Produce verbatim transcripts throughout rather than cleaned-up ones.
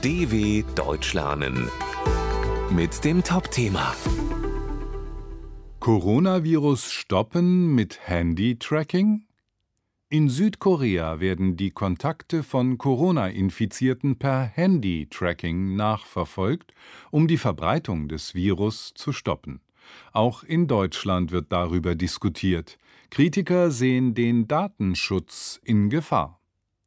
D W Deutsch lernen mit dem Top-Thema Coronavirus stoppen mit Handy-Tracking? In Südkorea werden die Kontakte von Corona-Infizierten per Handy-Tracking nachverfolgt, um die Verbreitung des Virus zu stoppen. Auch in Deutschland wird darüber diskutiert. Kritiker sehen den Datenschutz in Gefahr.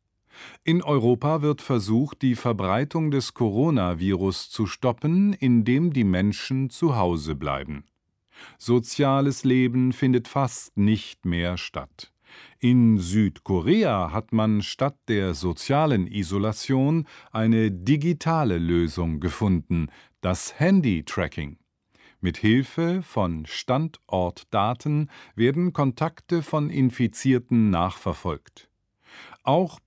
In Europa wird versucht, die Verbreitung des Coronavirus zu stoppen, indem die Menschen zu Hause bleiben. Soziales Leben findet fast nicht mehr statt. In Südkorea hat man statt der sozialen Isolation eine digitale Lösung gefunden, das Handy-Tracking. Mit Hilfe von Standortdaten werden Kontakte von Infizierten nachverfolgt. Auch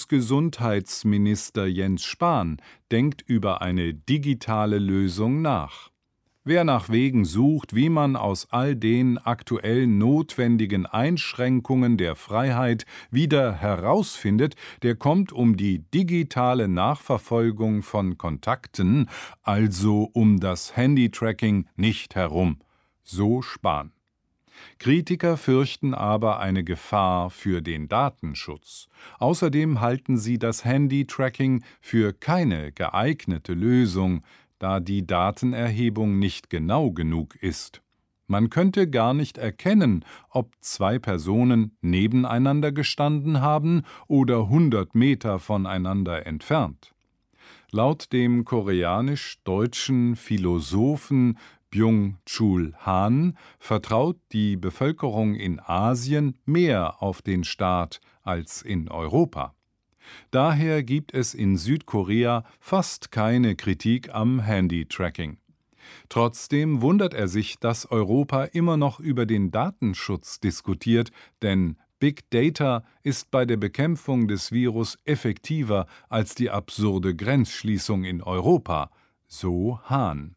Bundesgesundheitsminister Jens Spahn denkt über eine digitale Lösung nach. Wer nach Wegen sucht, wie man aus all den aktuell notwendigen Einschränkungen der Freiheit wieder herausfindet, der kommt um die digitale Nachverfolgung von Kontakten, also um das Handy-Tracking, nicht herum. So Spahn. Kritiker fürchten aber eine Gefahr für den Datenschutz. Außerdem halten sie das Handy-Tracking für keine geeignete Lösung, da die Datenerhebung nicht genau genug ist. Man könnte gar nicht erkennen, ob zwei Personen nebeneinander gestanden haben oder hundert Meter voneinander entfernt. Laut dem koreanisch-deutschen Philosophen Byung-Chul Han vertraut die Bevölkerung in Asien mehr auf den Staat als in Europa. Daher gibt es in Südkorea fast keine Kritik am Handy-Tracking. Trotzdem wundert er sich, dass Europa immer noch über den Datenschutz diskutiert, denn Big Data ist bei der Bekämpfung des Virus effektiver als die absurde Grenzschließung in Europa, so Han.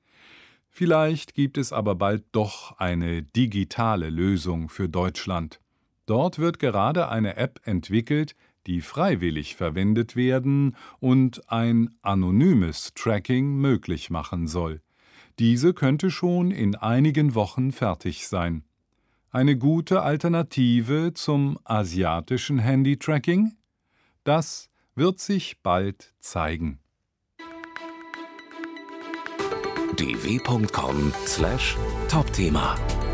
Vielleicht gibt es aber bald doch eine digitale Lösung für Deutschland. Dort wird gerade eine App entwickelt, die freiwillig verwendet werden und ein anonymes Tracking möglich machen soll. Diese könnte schon in einigen Wochen fertig sein. Eine gute Alternative zum asiatischen Handy-Tracking? Das wird sich bald zeigen. d w punkt com slash Top-Thema